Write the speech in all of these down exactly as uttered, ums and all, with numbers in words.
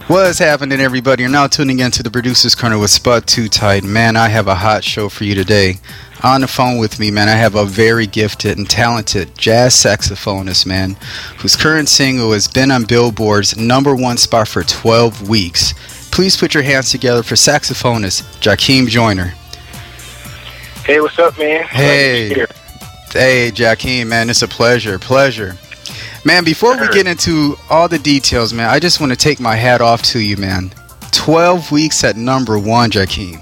What's happening, everybody? You're now tuning in to the Producer's Corner with Spud Too Tight. Man, I have a hot show for you today. On the phone with me, man, I have a very gifted and talented jazz saxophonist, man, whose current single has been on Billboard's number one spot for twelve weeks. Please put your hands together for saxophonist Jakeem Joyner. Hey, what's up, man? Hey. Hey, Jakeem, man, it's a pleasure, pleasure. Man, before we get into all the details, man, I just want to take my hat off to you, man. twelve weeks at number one, Jakeem.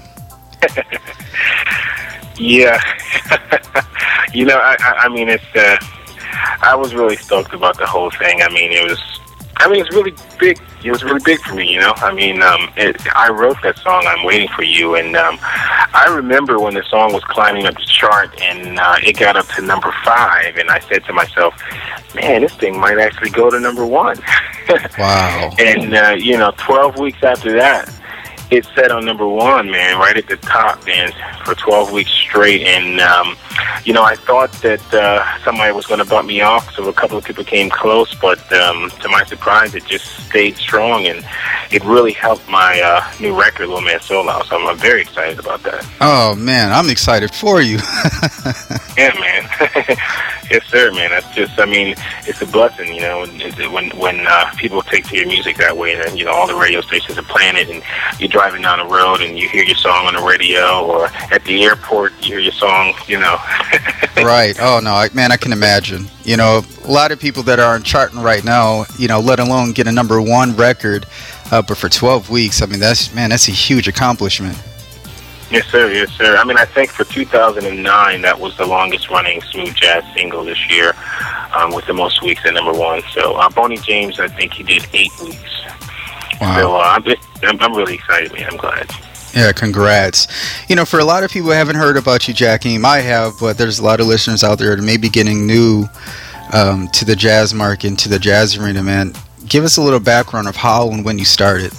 Yeah. you know, I, I, I mean, it's, uh, I was really stoked about the whole thing. I mean, it was, I mean, it's really big. It was really big for me, you know? I mean, um, it, I wrote that song, I'm Waiting for You, and um, I remember when the song was climbing up the chart, and uh, it got up to number five, and I said to myself, man, this thing might actually go to number one. Wow. And, uh, you know, twelve weeks after that, it set on number one, man, right at the top, man, for twelve weeks straight. And, um, you know, I thought that uh, somebody was going to bump me off, so a couple of people came close, but um, to my surprise, it just stayed strong, and it really helped my uh, new record, Little Man Solo, so I'm, I'm very excited about that. Oh, man, I'm excited for you. Yeah, man. Yes, sir, man. That's just, I mean, it's a blessing, you know, when when, when uh, people take to your music that way, and, you know, all the radio stations are playing it, and you're driving down the road, and you hear your song on the radio, or at the airport, you hear your song, you know. Right. Oh, no, I, man, I can imagine. You know, a lot of people that are charting right now, you know, let alone get a number one record, uh, but for twelve weeks, I mean, that's, man, that's a huge accomplishment. Yes, sir. Yes, sir. I mean, I think for two thousand nine, that was the longest-running smooth jazz single this year, um, with the most weeks at number one. So, uh, Boney James, I think he did eight weeks. Wow. So, uh, I'm, just, I'm, I'm really excited, man. I'm glad. Yeah, congrats. You know, for a lot of people who haven't heard about you, Jakeem, I have, but there's a lot of listeners out there that may be getting new um, to the jazz market, to the jazz arena, man. Give us a little background of how and when you started.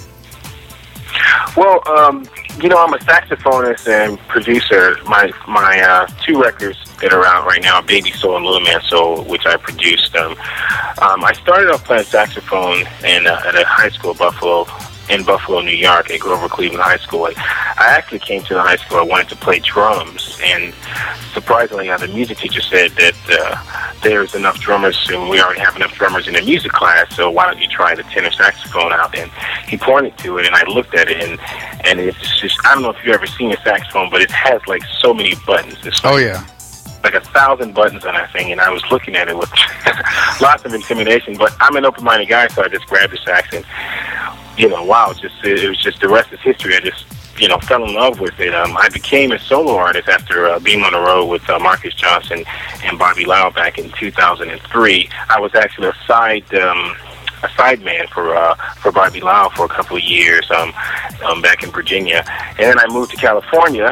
Well, um, you know, I'm a saxophonist and producer. My my uh, two records that are out right now, Baby Soul and Little Man Soul, which I produced. Um, um, I started off playing saxophone in, uh, at a high school, Buffalo, in Buffalo, New York, at Grover Cleveland High School. I, I actually came to the high school, I wanted to play drums, and surprisingly, uh, the music teacher said that uh, there's enough drummers, and we already have enough drummers in the music class, so why don't you try the tenor saxophone out? And he pointed to it, and I looked at it, and, and it's just, I don't know if you've ever seen a saxophone, but it has like so many buttons. It's like, oh, yeah. like a thousand buttons on that thing, and I was looking at it with lots of intimidation, but I'm an open-minded guy, so I just grabbed the sax, and you know, wow, just it was just the rest is history. I just, you know, fell in love with it. Um, I became a solo artist after uh, being on the road with uh, Marcus Johnson and Bobby Lau back in two thousand three. I was actually a side um, a side man for uh, for Bobby Lau for a couple of years um, um, back in Virginia, and then I moved to California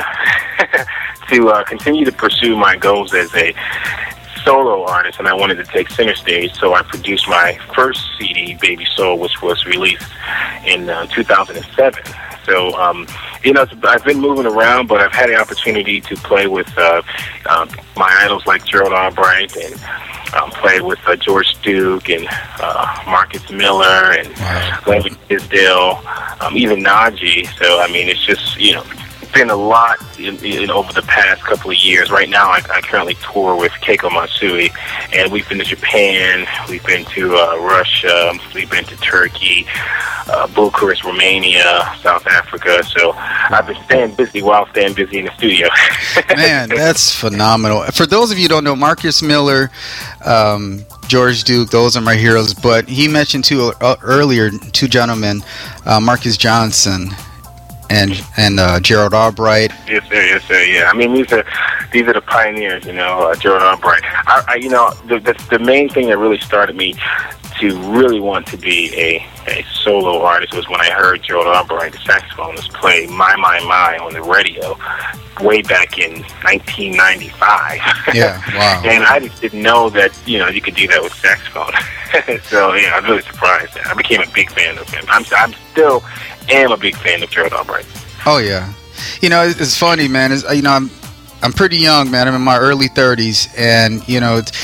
to uh, continue to pursue my goals as a solo artist, and I wanted to take center stage, so I produced my first C D, Baby Soul, which was released in uh, two thousand seven. So, um, you know, I've been moving around, but I've had the opportunity to play with uh, uh, my idols like Gerald Albright, and um, play with uh, George Duke and uh, Marcus Miller and Wow. Larry Tisdale, um, even Najee. So, I mean, it's just, you know, been a lot in, in over the past couple of years. Right now, I, I currently tour with Keiko Matsui, and we've been to Japan, we've been to uh, Russia, we've been to Turkey, uh, Bucharest, Romania, South Africa. So I've been staying busy while staying busy in the studio. Man, that's phenomenal. For those of you who don't know, Marcus Miller, um, George Duke, those are my heroes. But he mentioned two uh, earlier, two gentlemen, uh, Marcus Johnson and and uh, Gerald Albright. Yes, sir. Yes, sir. Yeah. I mean, these are these are the pioneers. You know, uh, Gerald Albright. I, I, you know, the, the the main thing that really started me to really want to be a, a solo artist was when I heard Gerald Albright, the saxophonist, play "My My My" on the radio way back in nineteen ninety-five. Yeah. Wow. And I just didn't know that, you know, you could do that with saxophone. So yeah, I was really surprised. I became a big fan of him. I'm I'm still. am a big fan of Gerald Albright. Oh yeah, you know it's, it's funny, man. It's, you know I'm I'm pretty young, man. I'm in my early thirties, and you know it's,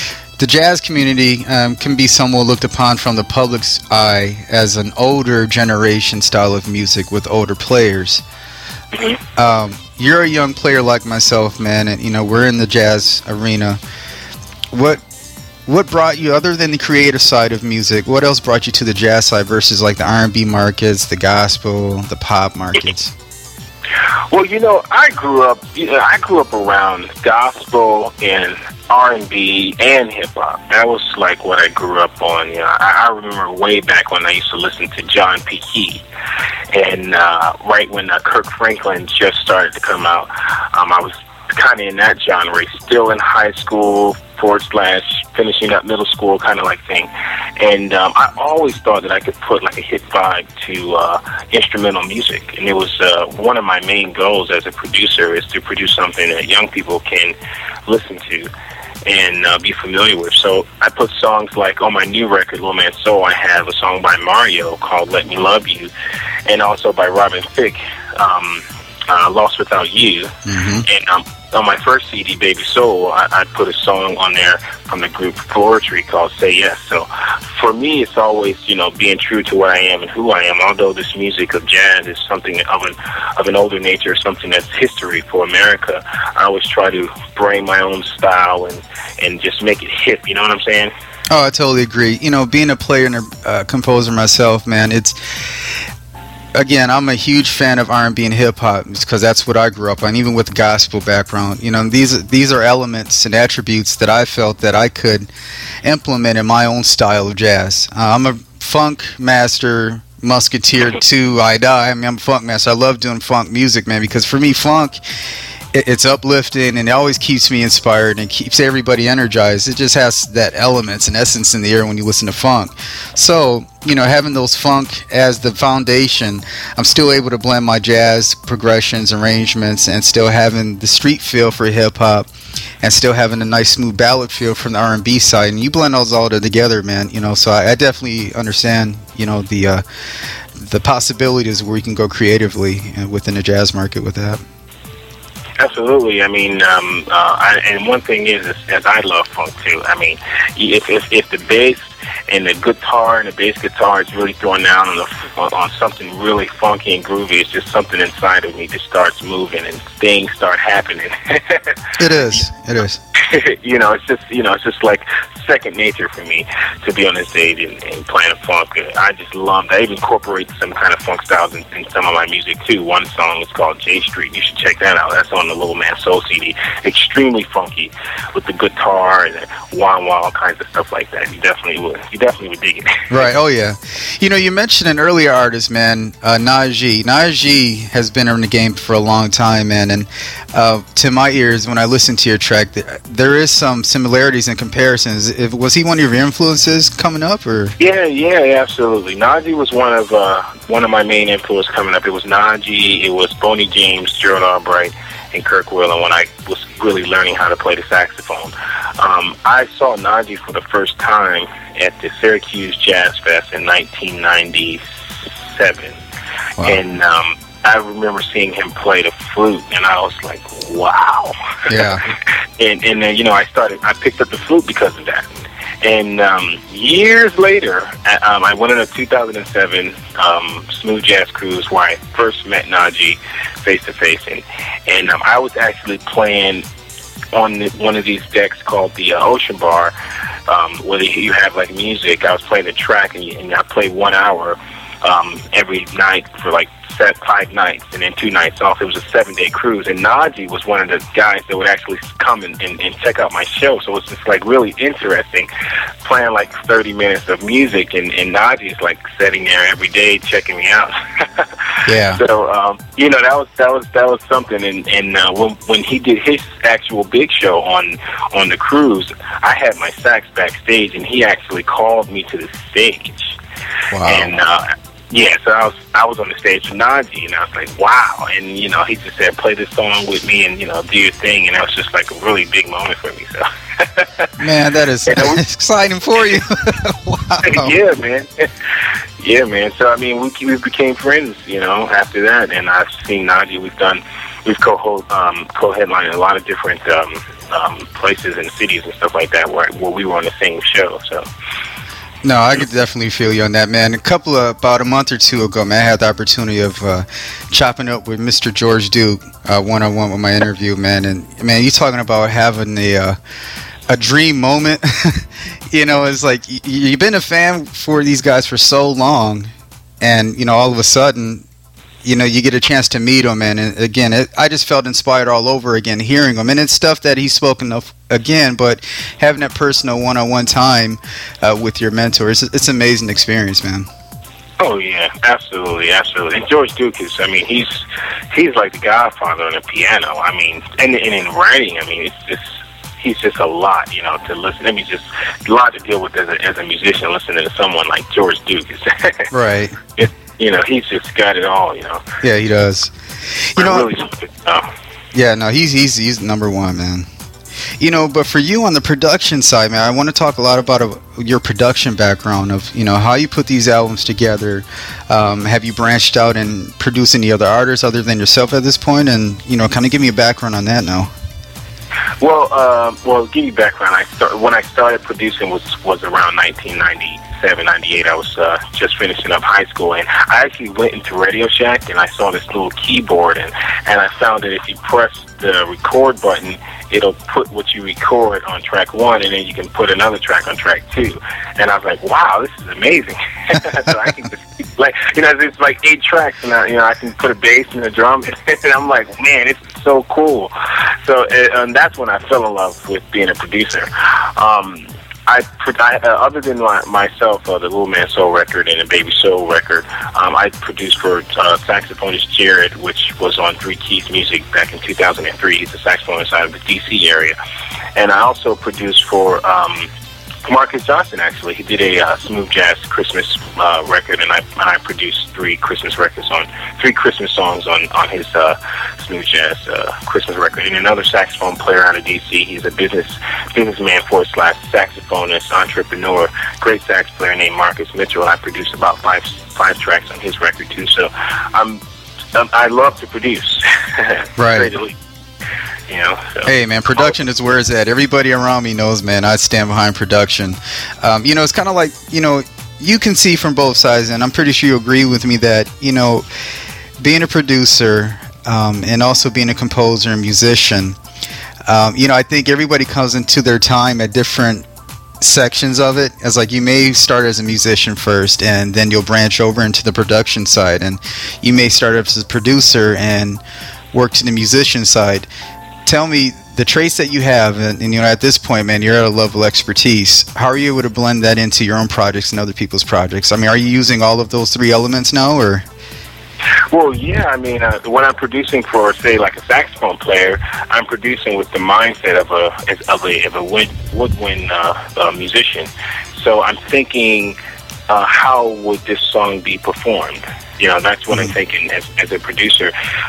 the jazz community um, can be somewhat looked upon from the public's eye as an older generation style of music with older players. Mm-hmm. Um, you're a young player like myself, man, and you know we're in the jazz arena. What what brought you, other than the creative side of music, what else brought you to the jazz side versus like the R and B markets, the gospel, the pop markets? Well, you know, I grew up. You know, I grew up around gospel and R and B and hip hop. That was like what I grew up on. You know, I, I remember way back when I used to listen to John P. Key, and uh, right when uh, Kirk Franklin just started to come out, um, I was kind of in that genre, still in high school forward slash finishing up middle school kind of like thing. And um, I always thought that I could put like a hip vibe to uh, instrumental music. And it was uh, one of my main goals as a producer is to produce something that young people can listen to and uh, be familiar with. So I put songs like on my new record, Little Man Soul, I have a song by Mario called Let Me Love You, and also by Robin Thicke, um, uh, Lost Without You. Mm-hmm. And um, on my first C D, Baby Soul, I, I put a song on there from the group Poetry called Say Yes. So for me, it's always, you know, being true to what I am and who I am. Although this music of jazz is something of an, of an older nature, something that's history for America, I always try to bring my own style and, and just make it hip, you know what I'm saying? Oh, I totally agree. You know, being a player and a uh, composer myself, man, it's... Again, I'm a huge fan of R and B and hip hop because that's what I grew up on, even with the gospel background. You know, these these are elements and attributes that I felt that I could implement in my own style of jazz. Uh, I'm a funk master, musketeer to I die. I mean, I'm a funk master. I love doing funk music, man, because for me, funk, it, it's uplifting and it always keeps me inspired and keeps everybody energized. It just has that elements and essence in the air when you listen to funk. So, you know, having those funk as the foundation, I'm still able to blend my jazz progressions, arrangements, and still having the street feel for hip hop, and still having a nice smooth ballad feel from the R and B side. And you blend those all together, man. You know, so I, I definitely understand, you know, the uh, the possibilities where you can go creatively within the jazz market with that. Absolutely. I mean, um, uh, I, and one thing is, is, is I love funk too. I mean, if if, if the bass and the guitar and the bass guitar is really throwing down on the on something really funky and groovy, it's just something inside of me that starts moving and things start happening. It is. It is. You know, it's just you know, it's just like second nature for me to be on the stage and, and playing funk. I just love that. I even incorporate some kind of funk styles in, in some of my music too. One song is called J Street. You should check that out. That's on the Little Man Soul C D. Extremely funky with the guitar and the wah wah, all kinds of stuff like that. You definitely would. You definitely would dig it. Right. Oh yeah. You know, you mentioned an earlier artist, man, uh, Najee. Najee has been in the game for a long time, man, and uh, to my ears, when I listen to your track, there is some similarities and comparisons. If, was he one of your influences coming up, or? Yeah, yeah, absolutely. Najee was one of uh, one of my main influences coming up. It was Najee, it was Boney James, Gerald Albright, and Kirk Whelan when I was really learning how to play the saxophone. Um, I saw Najee for the first time at the Syracuse Jazz Fest in nineteen ninety-seven. Wow. And um, I remember seeing him play the flute, and I was like, wow. Yeah. and, and then, you know, I started, I picked up the flute because of that. And um, years later, um, I went on a two thousand seven um, Smooth Jazz Cruise where I first met Najee face-to-face. And, and um, I was actually playing on the, one of these decks called the uh, Ocean Bar, um, where you have like music. I was playing the track, and, and I played one hour um, every night for like set five nights and then two nights off. It was a seven-day cruise, and Najee was one of the guys that would actually come and, and, and check out my show. So it's just like really interesting playing like thirty minutes of music, and, and Najee's like sitting there every day checking me out. Yeah. So um, you know, that was that was that was something. And, and uh, when when he did his actual big show on on the cruise, I had my sax backstage, and he actually called me to the stage. Wow. And uh, yeah, so I was I was on the stage with Najee, and I was like, wow. And, you know, he just said, play this song with me and, you know, do your thing. And that was just like a really big moment for me. So, man, that is exciting for you. Wow. Yeah, man. Yeah, man. So, I mean, we, we became friends, you know, after that. And I've seen Najee. We've done we've co um, co-headlined in a lot of different um, um, places and cities and stuff like that where where we were on the same show. So. No, I could definitely feel you on that, man. A couple of, about a month or two ago, man, I had the opportunity of uh, chopping up with Mister George Duke, uh, one-on-one with my interview, man. And, man, you talking about having a, uh, a dream moment. You know, it's like y- you've been a fan for these guys for so long, and, you know, all of a sudden, you know, you get a chance to meet him, and, and again, it, I just felt inspired all over again hearing him, and it's stuff that he's spoken of again, but having that personal one-on-one time uh, with your mentor, it's, it's an amazing experience, man. Oh yeah, absolutely, absolutely. And George Duke is, I mean, he's he's like the godfather on the piano. I mean, and, and in writing, I mean, it's just, he's just a lot, you know, to listen. I mean, just a lot to deal with as a, as a musician, listening to someone like George Duke. Is Right. It's, you know, he's just got it all, you know. Yeah, he does. You know, really, uh, yeah, no, he's he's he's number one, man. You know, but for you on the production side, man, I want to talk a lot about uh, your production background of, you know, how you put these albums together. Um, have you branched out and produced any other artists other than yourself at this point? And, you know, kind of give me a background on that now. Well, uh, well, give you background. I start, when I started producing was was around nineteen ninety-seven, ninety-eight. I was uh, just finishing up high school, and I actually went into Radio Shack, and I saw this little keyboard, and, and I found that if you press the record button, it'll put what you record on track one, and then you can put another track on track two. And I was like, wow, this is amazing. So I can just, like, you know, it's like eight tracks, and I, you know, I can put a bass and a drum, and I'm like, man, it's so cool. So it, and that's when I fell in love with being a producer. Um, I, I uh, other than my, myself, uh, the Little Man Soul record and the Baby Soul record, um, I produced for uh, saxophonist Jared, which was on Three Keys Music back in two thousand three. He's a saxophonist out of the D C area. And I also produced for um, Marcus Johnson, actually. He did a uh, smooth jazz Christmas uh, record, and I and I produced three Christmas records on three Christmas songs on on his uh, smooth jazz uh, Christmas record. And another saxophone player out of D C. He's a business businessman for slash saxophonist, entrepreneur, great sax player named Marcus Mitchell. I produced about five five tracks on his record too. So I'm, I'm I love to produce. Right. You know, so. Hey man, production is where it's at. Everybody around me knows, man, I stand behind production. Um, you know, it's kind of like, you know, you can see from both sides, and I'm pretty sure you agree with me that, you know, being a producer um, and also being a composer and musician, um, you know, I think everybody comes into their time at different sections of it. As like, you may start as a musician first, and then you'll branch over into the production side, and you may start as a producer and work to the musician side. Tell me the traits that you have, and, and you know, at this point, man, you're at a level of expertise. How are you able to blend that into your own projects and other people's projects? I mean, are you using all of those three elements now, or? Well, yeah. I mean, uh, when I'm producing for, say, like a saxophone player, I'm producing with the mindset of a of a of a wood, woodwind uh, uh, musician. So I'm thinking, uh, how would this song be performed? You know, that's what I'm thinking as, as a producer.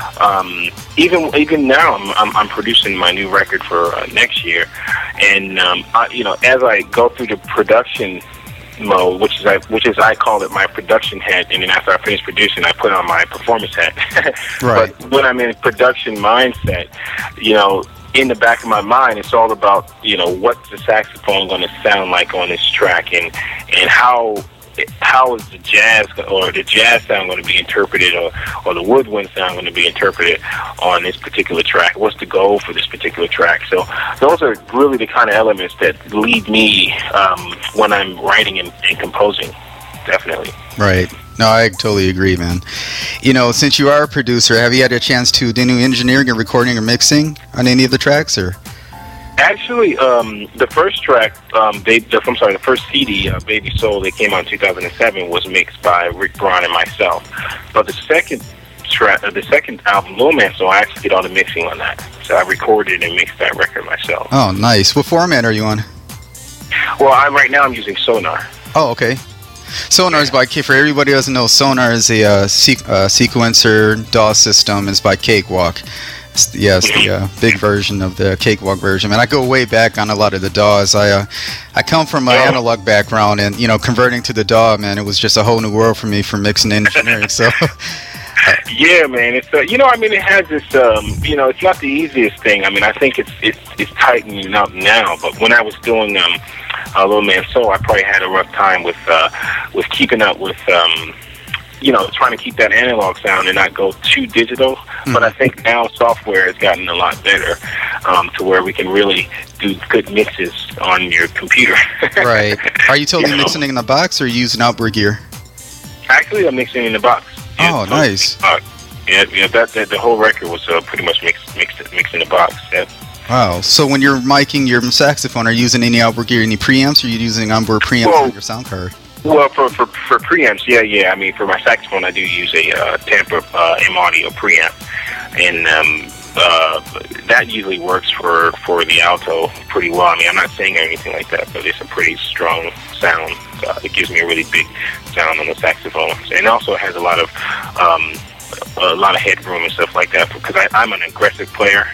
Um, even even now, I'm, I'm I'm producing my new record for uh, next year, and um, I, you know, as I go through the production mode, which is I which is I call it my production hat, and then after I finish producing, I put on my performance hat. Right. But when I'm in a production mindset, you know, in the back of my mind, it's all about, you know, what's the saxophone going to sound like on this track, and and how. How is the jazz or the jazz sound going to be interpreted, or, or the woodwind sound going to be interpreted on this particular track? What's the goal for this particular track? So those are really the kind of elements that lead me um, when I'm writing and, and composing, definitely. Right. No, I totally agree, man. You know, since you are a producer, have you had a chance to do any engineering or recording or mixing on any of the tracks, or? Actually, um, the first track, um, they, the, I'm sorry, the first C D, uh, Baby Soul, that came out in two thousand seven, was mixed by Rick Braun and myself. But the second track, uh, the second album, Little Man Soul, I actually did all the mixing on that. So I recorded and mixed that record myself. Oh, nice. What format are you on? Well, I'm right now I'm using Sonar. Oh, okay. Sonar is by, for everybody who doesn't know, Sonar is a uh, sequ- uh, sequencer D A W system. It's by Cakewalk. Yes, the uh, big version of the Cakewalk version. And I go way back on a lot of the D A Ws. I uh, I come from an analog background, and you know, converting to the D A W, man, it was just a whole new world for me for mixing and engineering. So Yeah, man. It's uh, you know, I mean, it has this. Um, you know, it's not the easiest thing. I mean, I think it's it's it's tightening up now. But when I was doing um, uh, Little Man Soul, I probably had a rough time with uh, with keeping up with. Um, you know, trying to keep that analog sound and not go too digital. Mm-hmm. But I think now software has gotten a lot better um, to where we can really do good mixes on your computer. Right. Are you totally you know? mixing it in the box or using outboard gear? Actually, I'm mixing in the box. Oh, yeah, nice. Uh, yeah, yeah, that, that the whole record was uh, pretty much mixed, mixed, mixed in the box. Yeah. Wow. So when you're miking your saxophone, are you using any outboard gear, any preamps, or are you using onboard preamps well, on your sound card? Well, for, for for preamps, yeah, yeah. I mean, for my saxophone, I do use a uh, Tampa uh, M Audio preamp, and um, uh, that usually works for, for the alto pretty well. I mean, I'm not saying anything like that, but it's a pretty strong sound. Uh, it gives me a really big sound on the saxophone, and also it has a lot of um, a lot of headroom and stuff like that because I, I'm an aggressive player.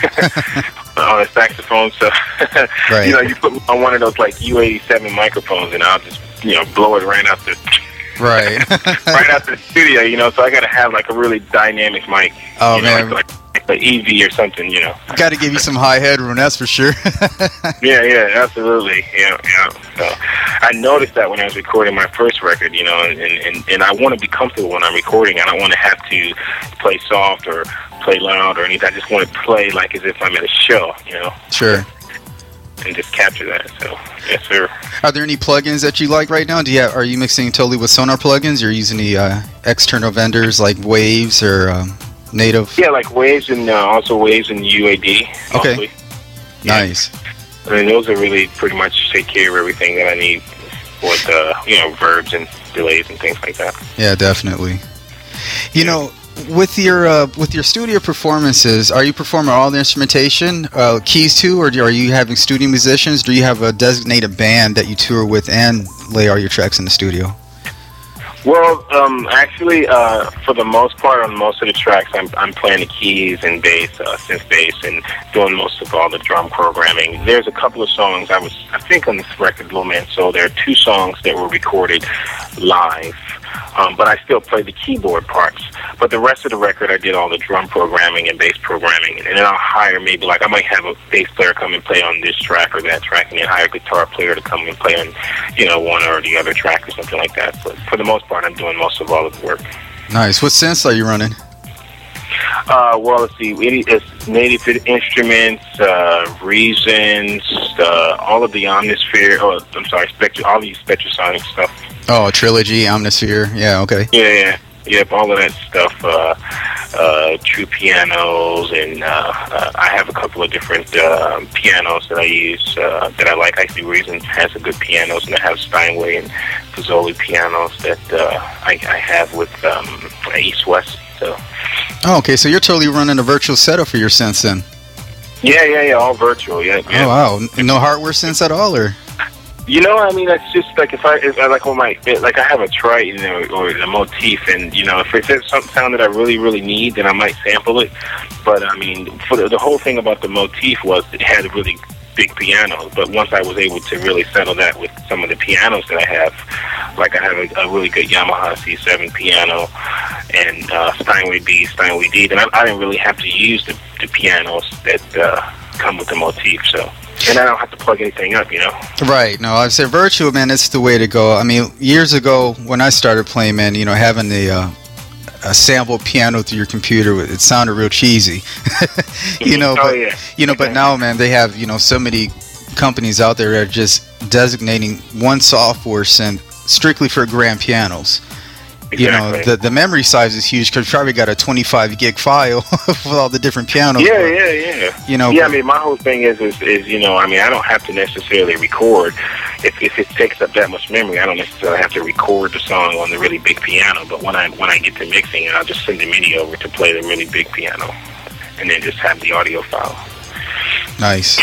On a saxophone, so right. You know, you put me on one of those like U eighty-seven microphones, and I'll just you know blow it right out the right, right out the studio. You know, so I got to have like a really dynamic mic. Oh you know, man, like, like an E V or something. You know, got to give you some high headroom, that's for sure. yeah, yeah, absolutely. Yeah, yeah. So I noticed that when I was recording my first record, you know, and and, and I want to be comfortable when I'm recording. I don't want to have to play soft or play loud or anything. I just want to play like as if I'm at a show, you know. Sure. And just capture that. So, yes, sir. Are there any plugins that you like right now? Do you have, are you mixing totally with Sonar plugins? Or are you using any uh, external vendors like Waves or um, Native? Yeah, like Waves and uh, also Waves and U A D. Okay. Mostly. Nice. Yeah. I mean, those are really pretty much take care of everything that I need with uh, you know verbs and delays and things like that. Yeah, definitely. You yeah. know. With your uh, with your studio performances, are you performing all the instrumentation, uh, keys too, or are you having studio musicians? Do you have a designated band that you tour with and lay all your tracks in the studio? Well, um, actually, uh, for the most part, on most of the tracks, I'm I'm playing the keys and bass, uh, synth bass, and doing most of all the drum programming. There's a couple of songs I was, I think, on this record, Little Man Soul. There are two songs that were recorded live. Um, but I still play the keyboard parts. But the rest of the record, I did all the drum programming and bass programming. And then I'll hire maybe, like, I might have a bass player come and play on this track or that track, and then hire a guitar player to come and play on, you know, one or the other track or something like that. But for the most part, I'm doing most of all of the work. Nice. What synths are you running? Uh, well, let's see. It's Native Instruments, uh, Reasons, uh, all of the Omnisphere. Oh, I'm sorry, Spectre, all the Spectrasonic stuff. Oh, Trilogy, Omnisphere. Yeah, okay. Yeah, yeah. Yep, all of that stuff. Uh, uh, true pianos, and uh, uh, I have a couple of different uh, pianos that I use uh, that I like. I see Reason has a good pianos, and I have Steinway and Fazoli pianos that uh, I, I have with um, East West. So. Oh, okay. So you're totally running a virtual setup for your synths then? Yeah, yeah, yeah. All virtual. Yeah. yeah. Oh wow. No hardware synths at all, or? You know, I mean, it's just like if I, if I like on my, like I have a Triton or, or a motif, and you know, if it's some sound that I really, really need, then I might sample it. But I mean, for the, the whole thing about the motif was it had a really big piano. But once I was able to really settle that with some of the pianos that I have, like I have a, a really good Yamaha C seven piano and uh, Steinway B, Steinway D, then I, I didn't really have to use the, the pianos that uh, come with the motif. So. And I don't have to plug anything up, you know? Right. No, I say virtual, man, it's the way to go. I mean, years ago when I started playing, man, you know, having the uh, a sampled piano through your computer, it sounded real cheesy. you know, oh, but, yeah. you know, but now, man, they have, you know, so many companies out there that are just designating one software synth strictly for grand pianos. Exactly. You know, the the memory size is huge because you probably got a twenty-five gig file with all the different pianos. Yeah, but, yeah, yeah. You know, yeah. But, I mean, my whole thing is, is, is, you know, I mean, I don't have to necessarily record if if it takes up that much memory. I don't necessarily have to record the song on the really big piano. But when I when I get to mixing it, I'll just send the MIDI over to play the really big piano, and then just have the audio file. Nice.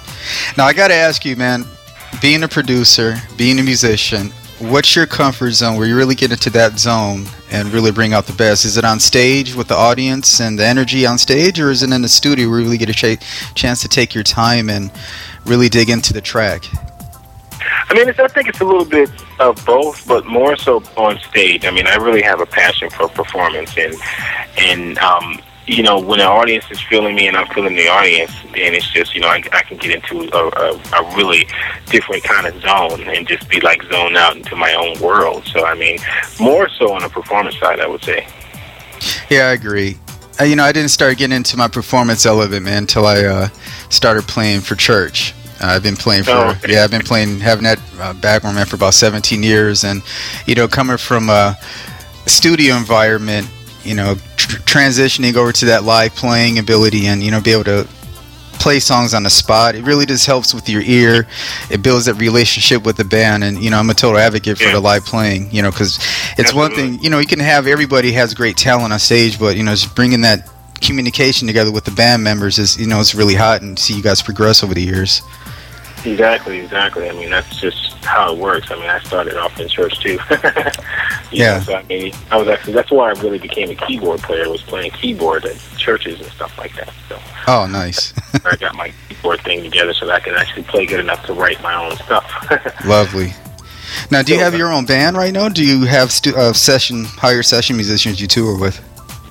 Now I got to ask you, man. Being a producer, being a musician. What's your comfort zone where you really get into that zone and really bring out the best? Is it on stage with the audience and the energy on stage, or is it in the studio where you really get a ch- chance to take your time and really dig into the track? I mean, it's, I think it's a little bit of both, but more so on stage. I mean, I really have a passion for performance, and and um, you know, when the audience is feeling me and I'm feeling the audience, then it's just, you know, I, I can get into a, a, a really different kind of zone and just be like zoned out into my own world. So, I mean, more so on the performance side, I would say. Yeah, I agree. Uh, you know, I didn't start getting into my performance element, man, until I uh, started playing for church. Uh, I've been playing for, oh, okay. yeah, I've been playing, having that uh, background, man, for about seventeen years. And, you know, coming from a studio environment, you know, tr- transitioning over to that live playing ability and, you know, be able to play songs on the spot, it really just helps with your ear. It builds that relationship with the band. And, you know, I'm a total advocate for yeah. the live playing, you know, because it's Absolutely. one thing, you know, you can have, everybody has great talent on stage, but, you know, just bringing that communication together with the band members is, you know, it's really hot, and see you guys progress over the years. Exactly, exactly. I mean, that's just how it works. I mean, I started off in church too. yeah. Know, so I mean, I was actually, that's why I really became a keyboard player. Was playing keyboard at churches and stuff like that. So. Oh, nice. I got my keyboard thing together so that I can actually play good enough to write my own stuff. Lovely. Now, do you have your own band right now? Do you have stu- uh, session, higher session musicians you tour with?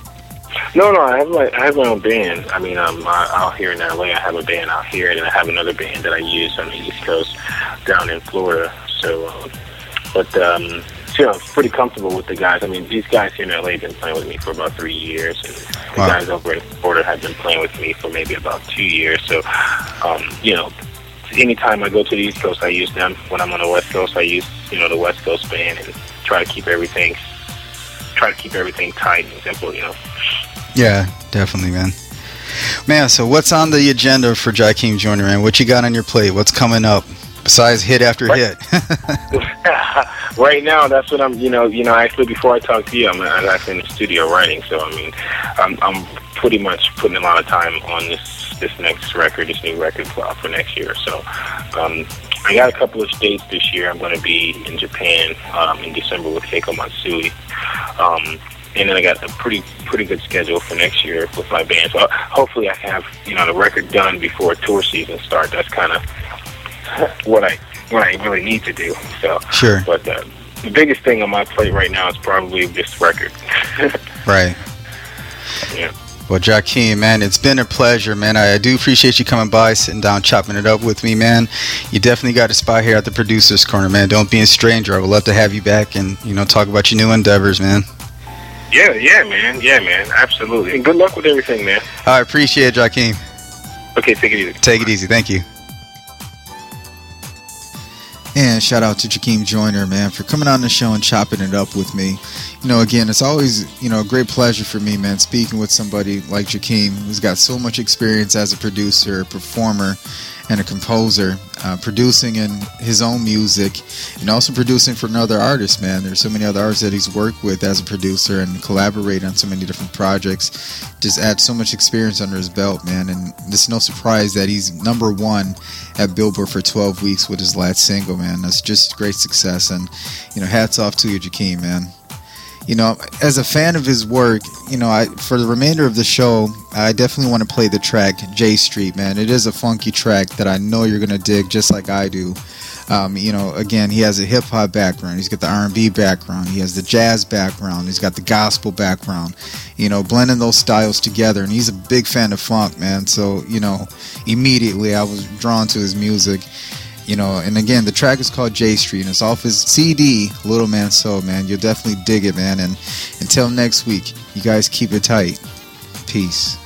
No, no, I have my I have my own band. I mean, um, I, out here in L A, I have a band out here, and I have another band that I use on the East Coast, down in Florida. So, um, but um, so, you know, I'm pretty comfortable with the guys. I mean, these guys here in L A have been playing with me for about three years, and the wow. guys over in Florida have been playing with me for maybe about two years. So, um, you know, anytime I go to the East Coast, I use them. When I'm on the West Coast, I use, you know, the West Coast band, and try to keep everything try to keep everything tight and simple, you know. Yeah, definitely, man. Man, so what's on the agenda for Jakeem Joyner, man? What you got on your plate? What's coming up besides hit after right. hit? Right now, that's what I'm, you know, you know, actually before I talk to you, I'm, I'm actually in the studio writing, so I mean, I'm, I'm pretty much putting a lot of time on this, this next record, this new record for, for next year. So, um, I got a couple of dates this year. I'm going to be in Japan um, in December with Keiko Matsui. Um, And then I got a pretty pretty good schedule for next year with my band. So hopefully I have, you know, the record done before tour season starts. That's kind of what I what I really need to do. So sure. But uh, the biggest thing on my plate right now is probably this record. Right. Yeah. Well, Jakeem, man, it's been a pleasure, man. I, I do appreciate you coming by, sitting down, chopping it up with me, man. You definitely got a spot here at the Producer's Corner, man. Don't be a stranger. I would love to have you back and, you know, talk about your new endeavors, man. Yeah, yeah, man. Yeah, man. Absolutely. And good luck with everything, man. I appreciate it, Jakeem. Okay, take it easy. Take it easy. Thank you. And shout out to Jakeem Joyner, man, for coming on the show and chopping it up with me. You know, again, it's always, you know, a great pleasure for me, man, speaking with somebody like Jakeem, who's got so much experience as a producer, a performer, and a composer, uh, producing in his own music and also producing for another artist, man. There's so many other artists that he's worked with as a producer and collaborate on so many different projects. Just adds so much experience under his belt, man. And it's no surprise that he's number one at Billboard for twelve weeks with his last single, man. That's just great success. And, you know, hats off to you, Jakeem, man. You know, as a fan of his work, you know, I for the remainder of the show, I definitely want to play the track J Street, man. It is a funky track that I know you're going to dig just like I do. Um, you know, again, he has a hip-hop background. He's got the R and B background. He has the jazz background. He's got the gospel background. You know, blending those styles together. And he's a big fan of funk, man. So, you know, immediately I was drawn to his music. You know, and again, the track is called J Street, and it's off his C D, Little Man Soul, man. You'll definitely dig it, man. And until next week, you guys keep it tight. Peace.